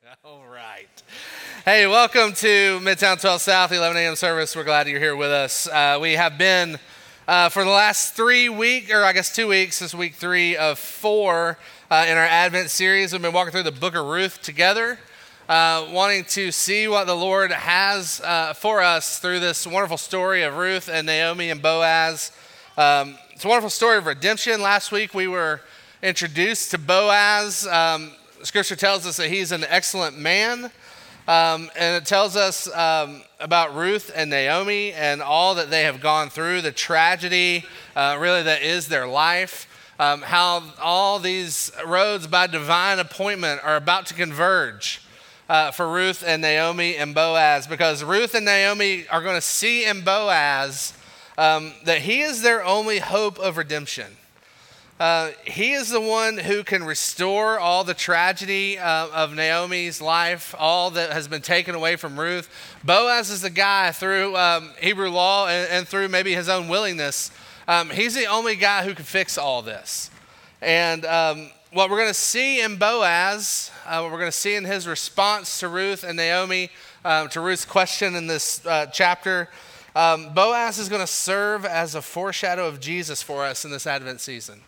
All right. Hey, welcome to Midtown 12 South, 11 a.m. service. We're glad you're here with us. We have been, for the last 3 weeks, or I guess 2 weeks, this is week 3 of 4 in our Advent series. We've been walking through the book of Ruth together, wanting to see what the Lord has for us through this wonderful story of Ruth and Naomi and Boaz. It's a wonderful story of redemption. Last week we were introduced to Boaz. Scripture tells us that he's an excellent man, and it tells us about Ruth and Naomi and all that they have gone through, the tragedy really that is their life, how all these roads by divine appointment are about to converge for Ruth and Naomi and Boaz, because Ruth and Naomi are going to see in Boaz that he is their only hope of redemption. He is the one who can restore all the tragedy of Naomi's life, all that has been taken away from Ruth. Boaz is the guy through Hebrew law and through maybe his own willingness. He's the only guy who can fix all this. And what we're going to see in Boaz, what we're going to see in his response to Ruth and Naomi, to Ruth's question in this chapter, Boaz is going to serve as a foreshadow of Jesus for us in this Advent season.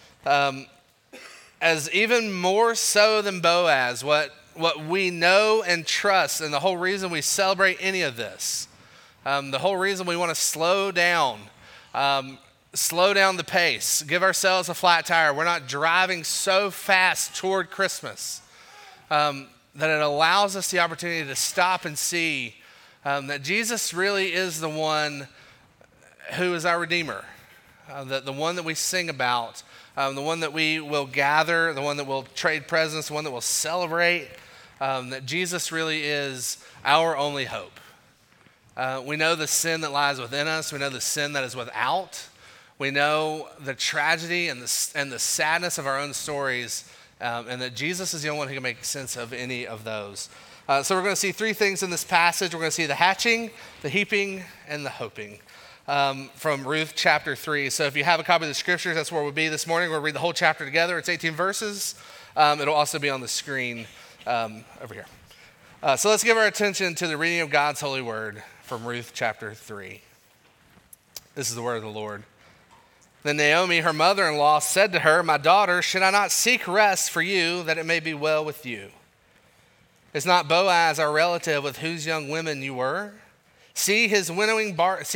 As even more so than Boaz, what we know and trust, and the whole reason we celebrate any of this, the whole reason we want to slow down the pace, give ourselves a flat tire. We're not driving so fast toward Christmas that it allows us the opportunity to stop and see that Jesus really is the one who is our Redeemer, the one that we sing about, the one that we will gather, the one that will trade presents, the one that will celebrate, that Jesus really is our only hope. We know the sin that lies within us. We know the sin that is without. We know the tragedy and the sadness of our own stories, and that Jesus is the only one who can make sense of any of those. So we're going to see 3 things in this passage. We're going to see the hatching, the heaping, and the hoping. From Ruth chapter 3. So if you have a copy of the scriptures, that's where we'll be this morning. We'll read the whole chapter together. It's 18 verses. It'll also be on the screen over here. So let's give our attention to the reading of God's holy word from Ruth chapter 3. This is the word of the Lord. Then Naomi, her mother-in-law, said to her, "My daughter, should I not seek rest for you, that it may be well with you? Is not Boaz our relative, with whose young women you were? See, he is winnowing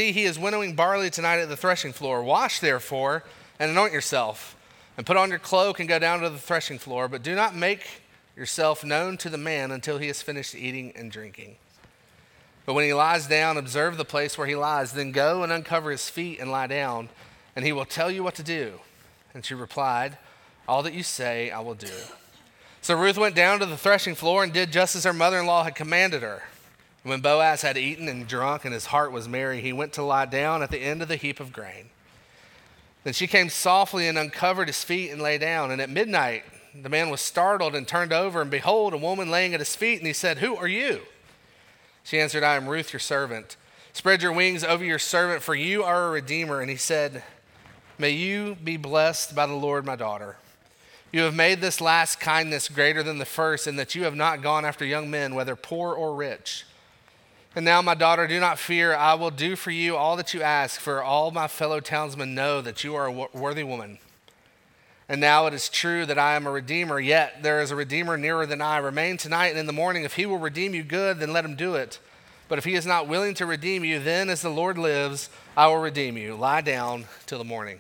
barley tonight at the threshing floor. Wash, therefore, and anoint yourself, and put on your cloak and go down to the threshing floor. But do not make yourself known to the man until he has finished eating and drinking. But when he lies down, observe the place where he lies. Then go and uncover his feet and lie down, and he will tell you what to do." And she replied, "All that you say I will do." So Ruth went down to the threshing floor and did just as her mother-in-law had commanded her. When Boaz had eaten and drunk and his heart was merry, he went to lie down at the end of the heap of grain. Then she came softly and uncovered his feet and lay down. And at midnight, the man was startled and turned over, and behold, a woman laying at his feet. And he said, "Who are you?" She answered, "I am Ruth, your servant. Spread your wings over your servant, for you are a redeemer." And he said, "May you be blessed by the Lord, my daughter. You have made this last kindness greater than the first, in that you have not gone after young men, whether poor or rich. And now, my daughter, do not fear. I will do for you all that you ask, for all my fellow townsmen know that you are a worthy woman. And now it is true that I am a redeemer, yet there is a redeemer nearer than I. Remain tonight, and in the morning, if he will redeem you, good, then let him do it. But if he is not willing to redeem you, then as the Lord lives, I will redeem you. Lie down till the morning."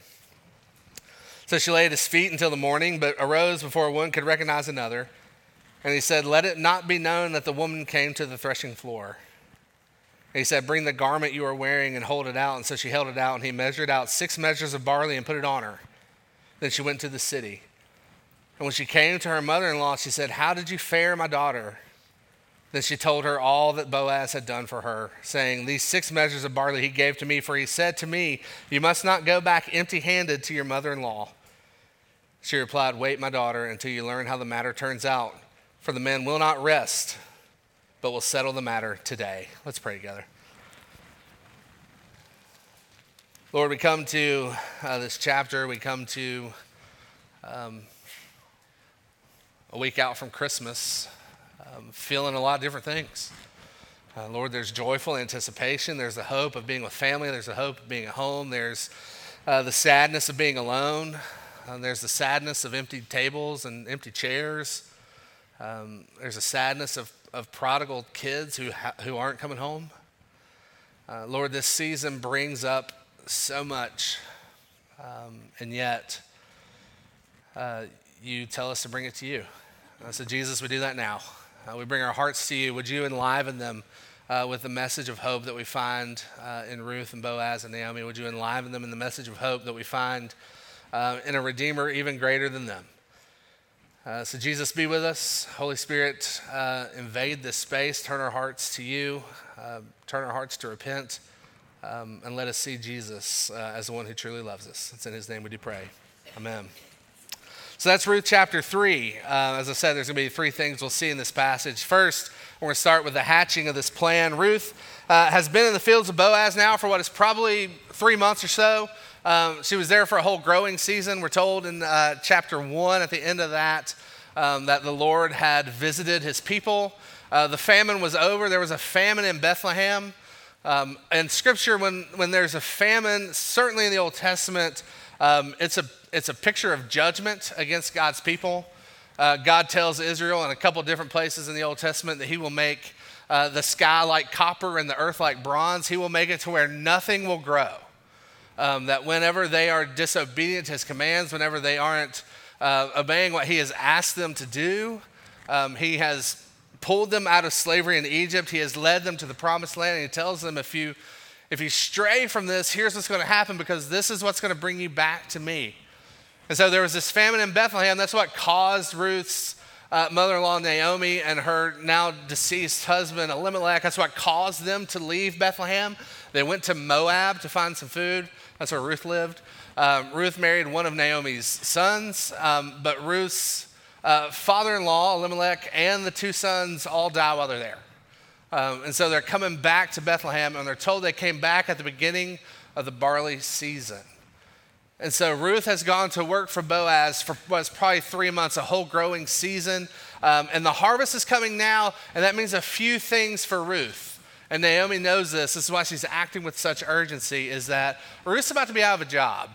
So she lay at his feet until the morning, but arose before one could recognize another. And he said, "Let it not be known that the woman came to the threshing floor." And he said, "Bring the garment you are wearing and hold it out." And so she held it out, and he measured out 6 measures of barley and put it on her. Then she went to the city. And when she came to her mother-in-law, she said, "How did you fare, my daughter?" Then she told her all that Boaz had done for her, saying, "These 6 measures of barley he gave to me, for he said to me, 'You must not go back empty-handed to your mother-in-law.'" She replied, "Wait, my daughter, until you learn how the matter turns out, for the men will not rest, but will settle the matter today." Let's pray together. Lord, we come to this chapter. We come to a week out from Christmas. feeling a lot of different things. Lord, there's joyful anticipation. There's the hope of being with family. There's the hope of being at home. There's the sadness of being alone. There's the sadness of empty tables and empty chairs. There's a sadness of prodigal kids who aren't coming home. Lord, this season brings up so much, and yet you tell us to bring it to you. So Jesus, we do that now. We bring our hearts to you. Would you enliven them with the message of hope that we find in Ruth and Boaz and Naomi? Would you enliven them in the message of hope that we find in a Redeemer even greater than them? So Jesus, be with us. Holy Spirit, invade this space. Turn our hearts to you. Turn our hearts to repent. And let us see Jesus as the one who truly loves us. It's in his name we do pray. Amen. So that's Ruth chapter 3. As I said, there's going to be 3 things we'll see in this passage. First, we're going to start with the hatching of this plan. Ruth has been in the fields of Boaz now for what is probably 3 months or so. She was there for a whole growing season. We're told in chapter 1 at the end of that that the Lord had visited his people. The famine was over. There was a famine in Bethlehem. In Scripture, when there's a famine, certainly in the Old Testament, it's a picture of judgment against God's people. God tells Israel in a couple different places in the Old Testament that he will make the sky like copper and the earth like bronze. He will make it to where nothing will grow. That whenever they are disobedient to his commands, whenever they aren't obeying what he has asked them to do, he has pulled them out of slavery in Egypt. He has led them to the promised land. And he tells them, if you stray from this, here's what's going to happen, because this is what's going to bring you back to me. And so there was this famine in Bethlehem. That's what caused Ruth's mother-in-law Naomi and her now deceased husband Elimelech. That's what caused them to leave Bethlehem. They went to Moab to find some food. That's where Ruth lived. Ruth married one of Naomi's sons, but Ruth's father-in-law Elimelech and the 2 sons all die while they're there. And so they're coming back to Bethlehem, and they're told they came back at the beginning of the barley season. And so Ruth has gone to work for Boaz for what's probably 3 months, a whole growing season. And the harvest is coming now, and that means a few things for Ruth. And Naomi knows this. This is why she's acting with such urgency, is that Ruth's about to be out of a job.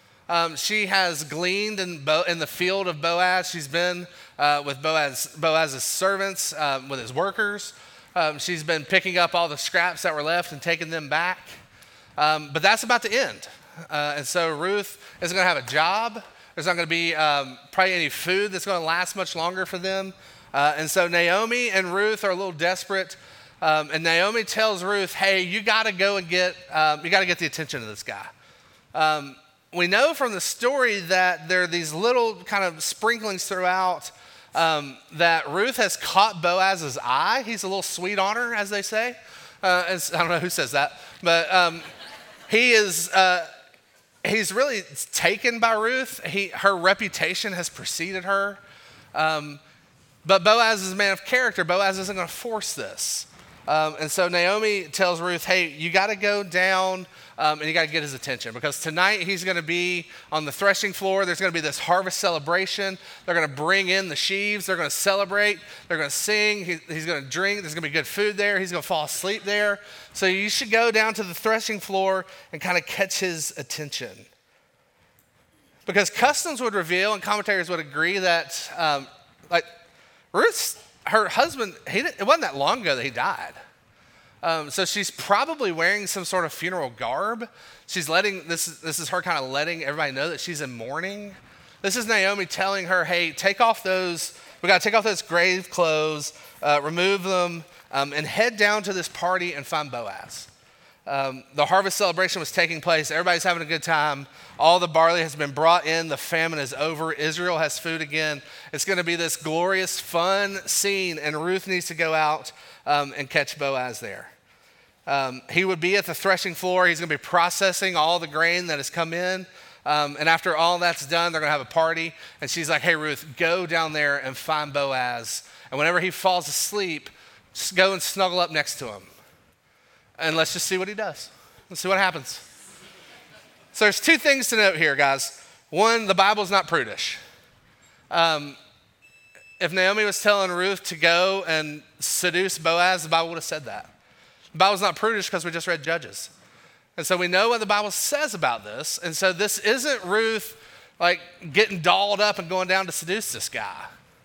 She has gleaned in the field of Boaz. She's been with Boaz's servants, with his workers. She's been picking up all the scraps that were left and taking them back. But that's about to end. And so Ruth isn't going to have a job. There's not going to be probably any food that's going to last much longer for them. And so Naomi and Ruth are a little desperate. And Naomi tells Ruth, hey, you got to go and get the attention of this guy. We know from the story that there are these little kind of sprinklings throughout that Ruth has caught Boaz's eye. He's a little sweet on her, as they say. I don't know who says that, but he's really taken by Ruth. Her reputation has preceded her. But Boaz is a man of character. Boaz isn't going to force this. And so Naomi tells Ruth, hey, you got to go down and you got to get his attention, because tonight he's going to be on the threshing floor. There's going to be this harvest celebration. They're going to bring in the sheaves. They're going to celebrate. They're going to sing. He's going to drink. There's going to be good food there. He's going to fall asleep there. So you should go down to the threshing floor and kind of catch his attention. Because customs would reveal, and commentators would agree, that her husband, it wasn't that long ago that he died. So she's probably wearing some sort of funeral garb. She's this is her kind of letting everybody know that she's in mourning. This is Naomi telling her, hey, we got to take off those grave clothes, remove them, and head down to this party and find Boaz. The harvest celebration was taking place. Everybody's having a good time. All the barley has been brought in. The famine is over. Israel has food again. It's going to be this glorious, fun scene, and Ruth needs to go out and catch Boaz there. He would be at the threshing floor. He's going to be processing all the grain that has come in. And after all that's done, they're going to have a party. And she's like, hey, Ruth, go down there and find Boaz. And whenever he falls asleep, just go and snuggle up next to him. And let's just see what he does. Let's see what happens. So there's 2 things to note here, guys. One, the Bible's not prudish. if Naomi was telling Ruth to go and seduce Boaz, the Bible would have said that. The Bible's not prudish because we just read Judges. And so we know what the Bible says about this. And so this isn't Ruth like getting dolled up and going down to seduce this guy.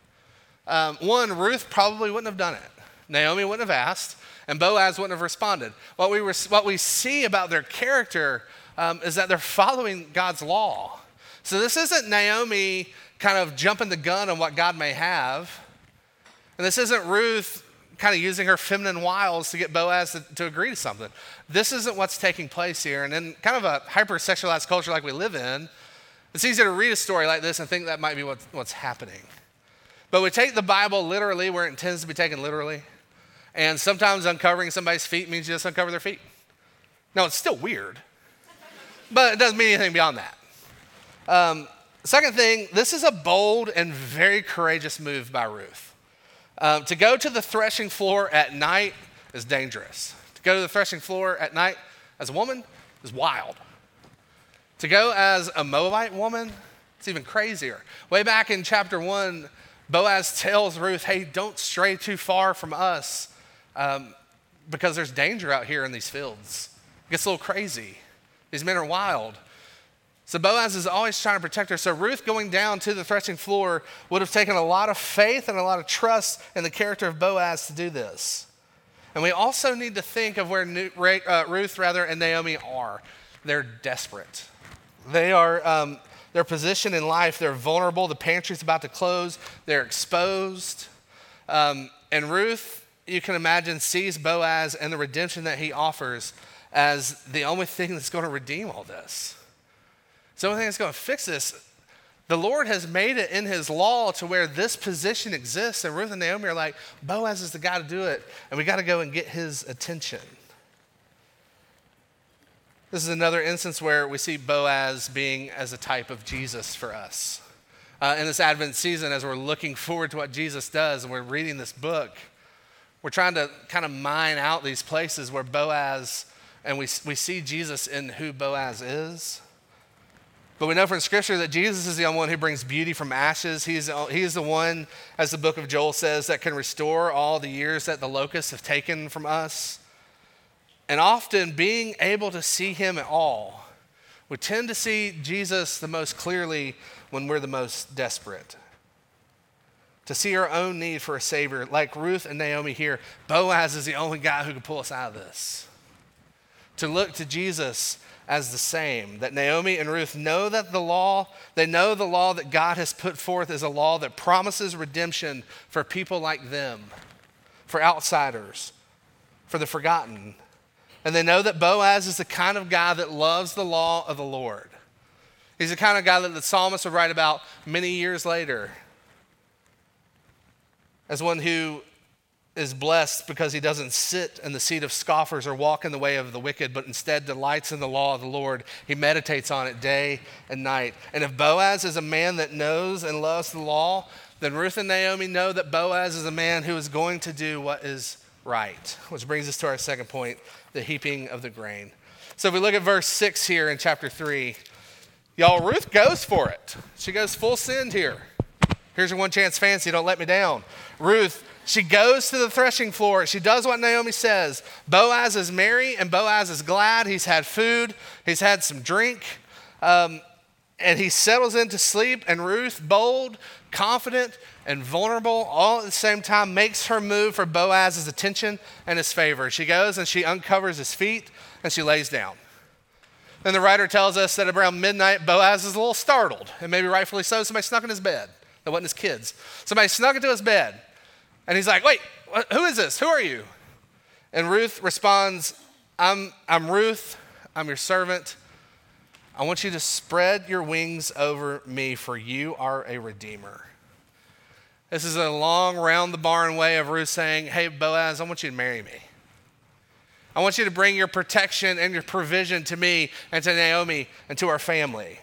One, Ruth probably wouldn't have done it. Naomi wouldn't have asked, and Boaz wouldn't have responded. What we see about their character is that they're following God's law. So this isn't Naomi kind of jumping the gun on what God may have. And this isn't Ruth kind of using her feminine wiles to get Boaz to agree to something. This isn't what's taking place here. And in kind of a hyper-sexualized culture like we live in, it's easy to read a story like this and think that might be what's happening. But we take the Bible literally where it intends to be taken literally. And sometimes uncovering somebody's feet means you just uncover their feet. Now, it's still weird, but it doesn't mean anything beyond that. Second thing, this is a bold and very courageous move by Ruth. To go to the threshing floor at night is dangerous. To go to the threshing floor at night as a woman is wild. To go as a Moabite woman, it's even crazier. Way back in chapter 1, Boaz tells Ruth, hey, don't stray too far from us because there's danger out here in these fields. It gets a little crazy. These men are wild. So Boaz is always trying to protect her. So Ruth going down to the threshing floor would have taken a lot of faith and a lot of trust in the character of Boaz to do this. And we also need to think of where Ruth and Naomi are. They're desperate. They are, their position in life, they're vulnerable. The pantry's about to close. They're exposed. And Ruth, you can imagine, sees Boaz and the redemption that he offers as the only thing that's going to redeem all this. It's the only thing that's going to fix this. The Lord has made it in his law to where this position exists, and Ruth and Naomi are like, Boaz is the guy to do it, and we got to go and get his attention. This is another instance where we see Boaz being as a type of Jesus for us. In this Advent season, as we're looking forward to what Jesus does and we're reading this book, we're trying to kind of mine out these places where Boaz, and we see Jesus in who Boaz is. But we know from Scripture that Jesus is the only one who brings beauty from ashes. He is the one, as the book of Joel says, that can restore all the years that the locusts have taken from us. And often being able to see him at all, we tend to see Jesus the most clearly when we're the most desperate. To see our own need for a Savior, like Ruth and Naomi here, Boaz is the only guy who can pull us out of this. To look to Jesus as the same, that Naomi and Ruth know that the law that God has put forth is a law that promises redemption for people like them, for outsiders, for the forgotten. And they know that Boaz is the kind of guy that loves the law of the Lord. He's the kind of guy that the psalmist would write about many years later as one who is blessed because he doesn't sit in the seat of scoffers or walk in the way of the wicked, but instead delights in the law of the Lord. He meditates on it day and night. And if Boaz is a man that knows and loves the law, then Ruth and Naomi know that Boaz is a man who is going to do what is right. Which brings us to our second point, the heaping of the grain. So if we look at verse 6 here in chapter 3, y'all, Ruth goes for it. She goes full send here. Here's your one chance fancy, don't let me down. Ruth, she goes to the threshing floor. She does what Naomi says. Boaz is merry and Boaz is glad. He's had food. He's had some drink. And he settles into sleep. And Ruth, bold, confident, and vulnerable, all at the same time, makes her move for Boaz's attention and his favor. She goes and she uncovers his feet and she lays down. Then the writer tells us that around midnight, Boaz is a little startled, and maybe rightfully so. Somebody snuck in his bed. That wasn't his kids. Somebody snuck into his bed. And he's like, wait, who is this? Who are you? And Ruth responds, I'm Ruth. I'm your servant. I want you to spread your wings over me, for you are a redeemer. This is a long, round the barn way of Ruth saying, hey, Boaz, I want you to marry me. I want you to bring your protection and your provision to me and to Naomi and to our family.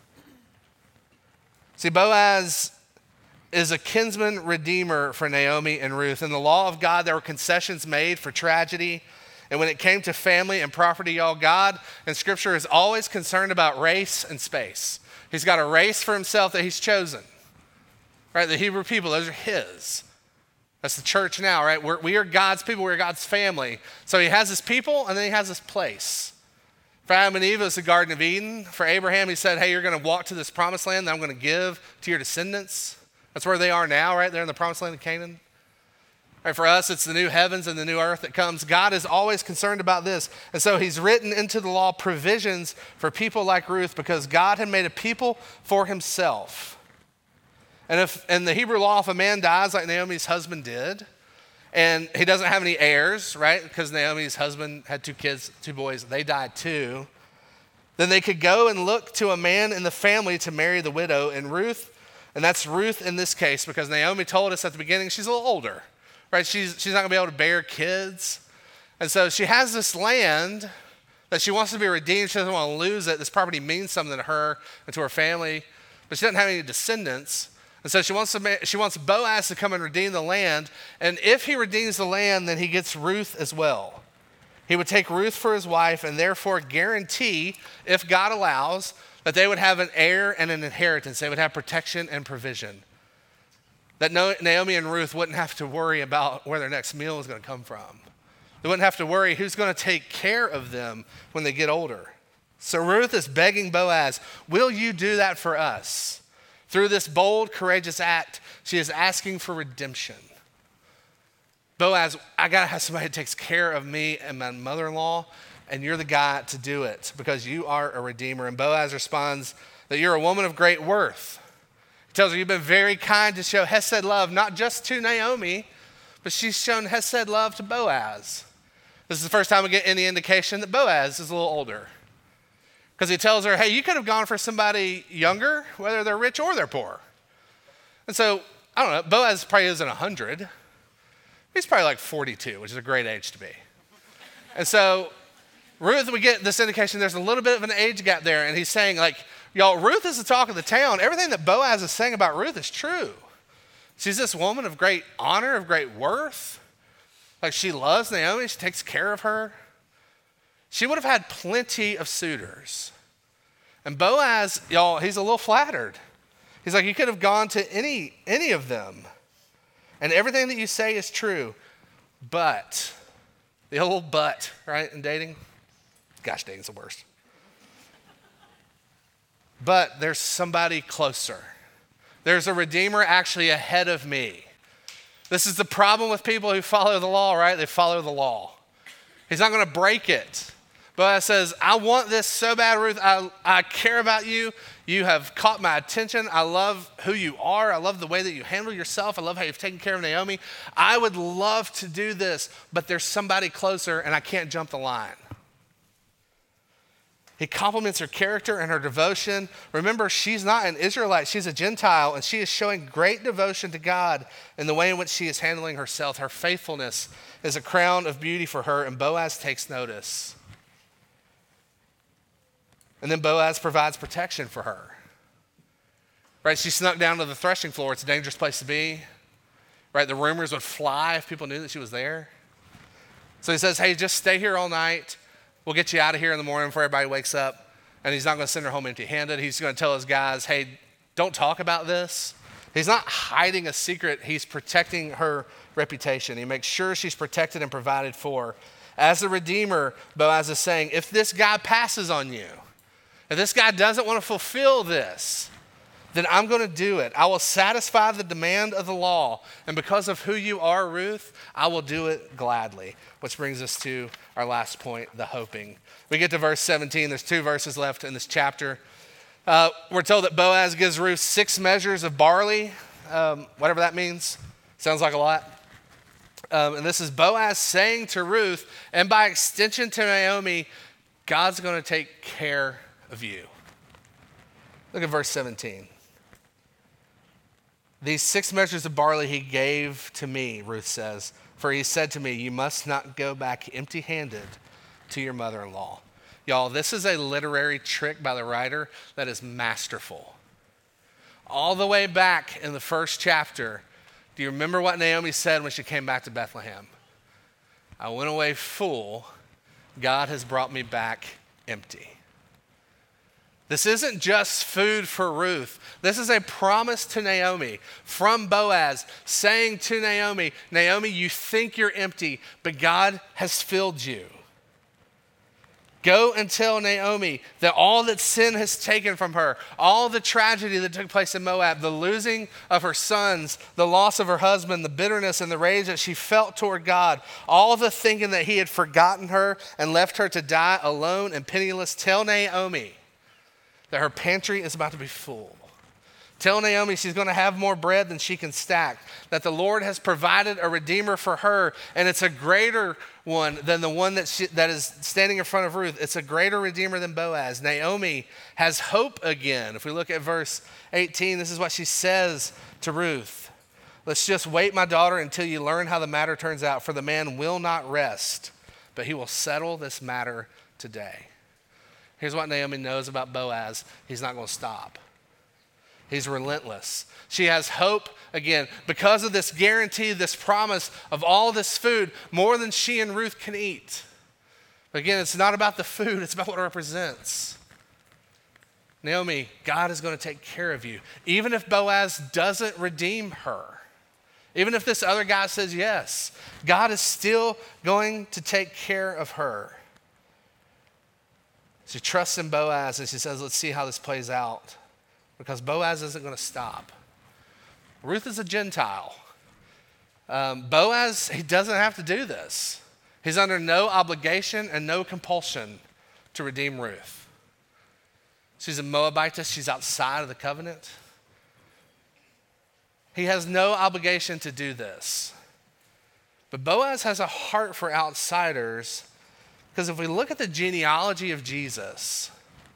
See, Boaz is a kinsman redeemer for Naomi and Ruth. In the law of God, there were concessions made for tragedy. And when it came to family and property, y'all, God in Scripture is always concerned about race and space. He's got a race for himself that he's chosen. right? The Hebrew people, those are his. That's the church now, right? We are God's people. We're God's family. So he has his people, and then he has his place. For Adam and Eve, it was the Garden of Eden. For Abraham, he said, hey, you're going to walk to this promised land that I'm going to give to your descendants. That's where they are now, right? They're in the promised land of Canaan. Right, for us, it's the new heavens and the new earth that comes. God is always concerned about this. And so he's written into the law provisions for people like Ruth because God had made a people for himself. And if in the Hebrew law, if a man dies like Naomi's husband did, and he doesn't have any heirs, right? Because Naomi's husband had 2 kids, 2 boys, they died too. Then they could go and look to a man in the family to marry the widow. And Ruth, and that's Ruth in this case, because Naomi told us at the beginning she's a little older, right? She's not gonna be able to bear kids. And so she has this land that she wants to be redeemed. She doesn't want to lose it. This property means something to her and to her family, but she doesn't have any descendants. And so she wants Boaz to come and redeem the land. And if he redeems the land, then he gets Ruth as well. He would take Ruth for his wife and therefore guarantee, if God allows, that they would have an heir and an inheritance. They would have protection and provision. That Naomi and Ruth wouldn't have to worry about where their next meal was going to come from. They wouldn't have to worry who's going to take care of them when they get older. So Ruth is begging Boaz, will you do that for us? Through this bold, courageous act, she is asking for redemption. Boaz, I got to have somebody that takes care of me and my mother-in-law, and you're the guy to do it because you are a redeemer. And Boaz responds that you're a woman of great worth. He tells her you've been very kind to show Hesed love, not just to Naomi, but she's shown Hesed love to Boaz. This is the first time we get any indication that Boaz is a little older. Because he tells her, hey, you could have gone for somebody younger, whether they're rich or they're poor. And so, I don't know, Boaz probably isn't 100. He's probably like 42, which is a great age to be. And so, Ruth, we get this indication there's a little bit of an age gap there. And he's saying, like, y'all, Ruth is the talk of the town. Everything that Boaz is saying about Ruth is true. She's this woman of great honor, of great worth. Like, she loves Naomi. She takes care of her. She would have had plenty of suitors. And Boaz, y'all, he's a little flattered. He's like, you could have gone to any of them. And everything that you say is true. But, the old but, right, in dating? Gosh, dating's the worst. But there's somebody closer. There's a redeemer actually ahead of me. This is the problem with people who follow the law, right? They follow the law. He's not going to break it. Boaz says, I want this so bad, Ruth. I care about you. You have caught my attention. I love who you are. I love the way that you handle yourself. I love how you've taken care of Naomi. I would love to do this, but there's somebody closer and I can't jump the line. He compliments her character and her devotion. Remember, she's not an Israelite. She's a Gentile, and she is showing great devotion to God in the way in which she is handling herself. Her faithfulness is a crown of beauty for her, and Boaz takes notice. And then Boaz provides protection for her. Right? She snuck down to the threshing floor. It's a dangerous place to be. Right? The rumors would fly if people knew that she was there. So he says, hey, just stay here all night. We'll get you out of here in the morning before everybody wakes up. And he's not going to send her home empty-handed. He's going to tell his guys, hey, don't talk about this. He's not hiding a secret. He's protecting her reputation. He makes sure she's protected and provided for. As the Redeemer, Boaz is saying, if this guy passes on you, if this guy doesn't want to fulfill this, then I'm going to do it. I will satisfy the demand of the law. And because of who you are, Ruth, I will do it gladly. Which brings us to our last point, the hoping. We get to verse 17. There's 2 verses left in this chapter. We're told that Boaz gives Ruth 6 measures of barley, whatever that means. Sounds like a lot. And this is Boaz saying to Ruth, and by extension to Naomi, God's going to take care of you. Look at verse 17. These 6 measures of barley he gave to me, Ruth says, for he said to me, you must not go back empty-handed to your mother-in-law. Y'all, this is a literary trick by the writer that is masterful. All the way back in the first chapter, do you remember what Naomi said when she came back to Bethlehem? I went away full. God has brought me back empty. This isn't just food for Ruth. This is a promise to Naomi from Boaz saying to Naomi, Naomi, you think you're empty, but God has filled you. Go and tell Naomi that all that sin has taken from her, all the tragedy that took place in Moab, the losing of her sons, the loss of her husband, the bitterness and the rage that she felt toward God, all the thinking that he had forgotten her and left her to die alone and penniless, tell Naomi that her pantry is about to be full. Tell Naomi she's going to have more bread than she can stack, that the Lord has provided a redeemer for her, and it's a greater one than the one that is standing in front of Ruth. It's a greater redeemer than Boaz. Naomi has hope again. If we look at verse 18, this is what she says to Ruth. Let's just wait, my daughter, until you learn how the matter turns out, for the man will not rest, but he will settle this matter today. Here's what Naomi knows about Boaz. He's not going to stop. He's relentless. She has hope, again, because of this guarantee, this promise of all this food, more than she and Ruth can eat. But again, it's not about the food, it's about what it represents. Naomi, God is going to take care of you. Even if Boaz doesn't redeem her, even if this other guy says yes, God is still going to take care of her. She trusts in Boaz and she says, let's see how this plays out. Because Boaz isn't going to stop. Ruth is a Gentile. Boaz, he doesn't have to do this. He's under no obligation and no compulsion to redeem Ruth. She's a Moabitess. She's outside of the covenant. He has no obligation to do this. But Boaz has a heart for outsiders, because if we look at the genealogy of Jesus,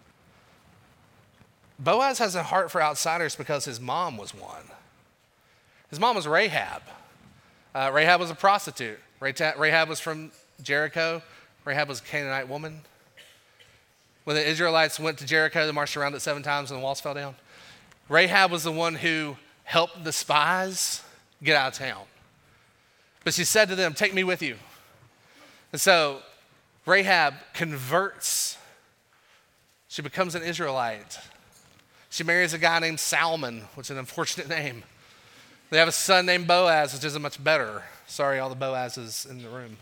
Boaz has a heart for outsiders because his mom was one. His mom was Rahab. Rahab was a prostitute. Rahab was from Jericho. Rahab was a Canaanite woman. When the Israelites went to Jericho, they marched around it 7 times and the walls fell down. Rahab was the one who helped the spies get out of town. But she said to them, take me with you. And so Rahab converts. She becomes an Israelite. She marries a guy named Salmon, which is an unfortunate name. They have a son named Boaz, which isn't much better. Sorry, all the Boazes in the room.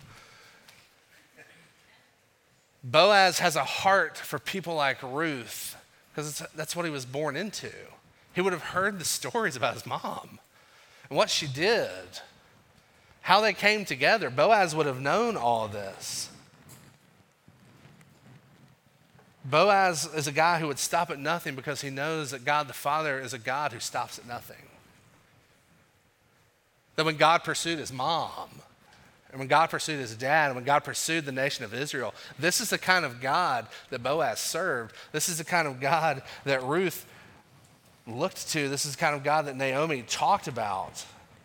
Boaz has a heart for people like Ruth, because that's what he was born into. He would have heard the stories about his mom and what she did, how they came together. Boaz would have known all this. Boaz is a guy who would stop at nothing because he knows that God the Father is a God who stops at nothing. That when God pursued his mom, and when God pursued his dad, and when God pursued the nation of Israel, this is the kind of God that Boaz served. This is the kind of God that Ruth looked to. This is the kind of God that Naomi talked about.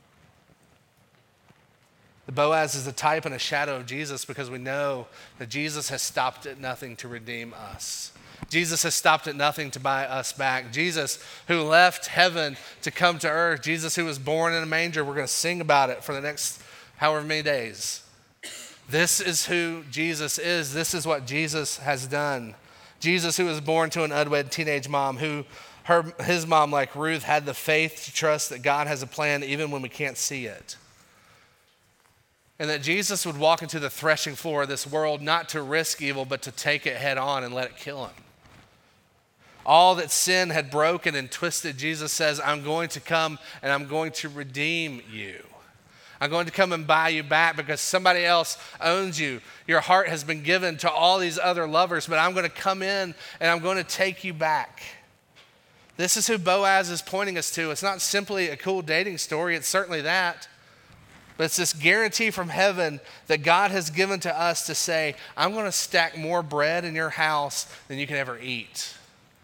The Boaz is a type and a shadow of Jesus, because we know that Jesus has stopped at nothing to redeem us. Jesus has stopped at nothing to buy us back. Jesus who left heaven to come to earth. Jesus who was born in a manger. We're going to sing about it for the next however many days. This is who Jesus is. This is what Jesus has done. Jesus who was born to an unwed teenage mom, his mom, like Ruth, had the faith to trust that God has a plan even when we can't see it. And that Jesus would walk into the threshing floor of this world not to risk evil, but to take it head on and let it kill him. All that sin had broken and twisted, Jesus says, I'm going to come and I'm going to redeem you. I'm going to come and buy you back because somebody else owns you. Your heart has been given to all these other lovers, but I'm going to come in and I'm going to take you back. This is who Boaz is pointing us to. It's not simply a cool dating story. It's certainly that. But it's this guarantee from heaven that God has given to us to say, I'm going to stack more bread in your house than you can ever eat.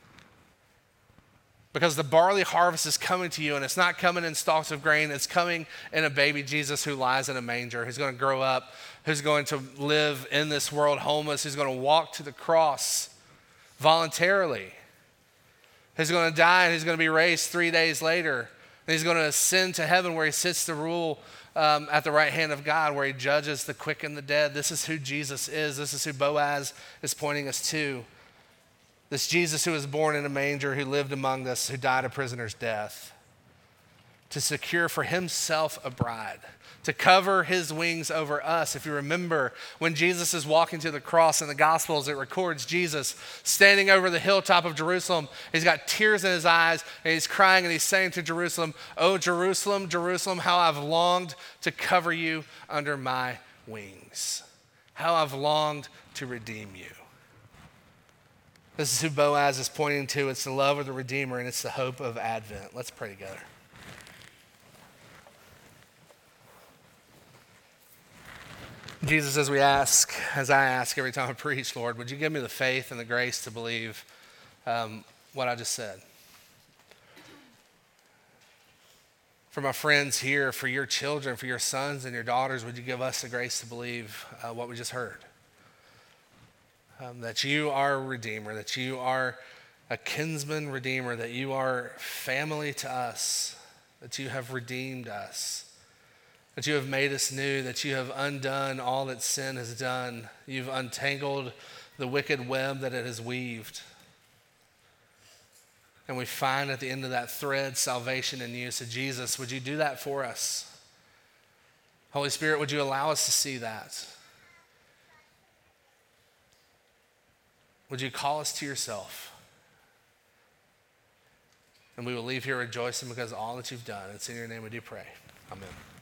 Because the barley harvest is coming to you, and it's not coming in stalks of grain. It's coming in a baby Jesus who lies in a manger, who's going to grow up, who's going to live in this world homeless, who's going to walk to the cross voluntarily, who's going to die, and who's going to be raised 3 days later. And he's going to ascend to heaven where he sits to rule at the right hand of God, where he judges the quick and the dead. This is who Jesus is. This is who Boaz is pointing us to. This Jesus who was born in a manger, who lived among us, who died a prisoner's death, to secure for himself a bride, to cover his wings over us. If you remember, when Jesus is walking to the cross in the Gospels, it records Jesus standing over the hilltop of Jerusalem. He's got tears in his eyes, and he's crying, and he's saying to Jerusalem, "Oh, Jerusalem, Jerusalem, how I've longed to cover you under my wings. How I've longed to redeem you." This is who Boaz is pointing to. It's the love of the Redeemer, and it's the hope of Advent. Let's pray together. Jesus, as I ask every time I preach, Lord, would you give me the faith and the grace to believe what I just said? For my friends here, for your children, for your sons and your daughters, would you give us the grace to believe what we just heard? That you are a Redeemer, that you are a kinsman Redeemer, that you are family to us, that you have redeemed us, that you have made us new, that you have undone all that sin has done. You've untangled the wicked web that it has weaved. And we find at the end of that thread salvation in you. So Jesus, would you do that for us? Holy Spirit, would you allow us to see that? Would you call us to yourself? And we will leave here rejoicing because of all that you've done. It's in your name we do pray. Amen.